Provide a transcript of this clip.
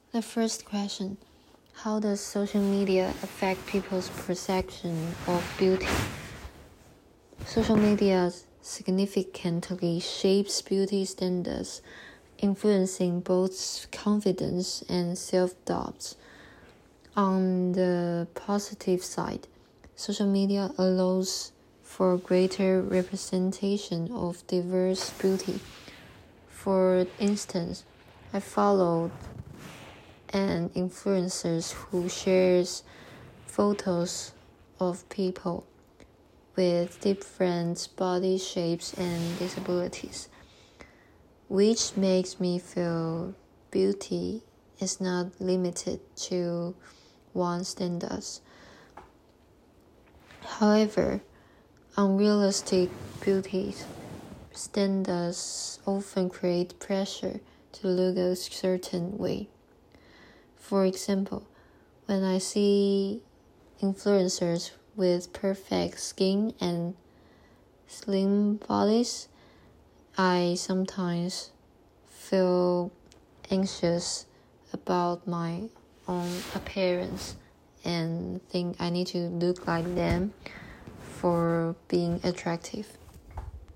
The first question: how does social media affect people's perception of beauty? Social media significantly shapes beauty standards, influencing both confidence and self-doubt. On the positive side, social media allows for greater representation of diverse beauty. For instance, I followed an influencer who shares photos of people with different body shapes and disabilities, which makes me feel beauty is not limited to one standards. However, unrealistic beauty standards often create pressure to look a certain way. For example, when I see influencers with perfect skin and slim bodies, I sometimes feel anxious about my own appearance and think I need to look like them for being attractive.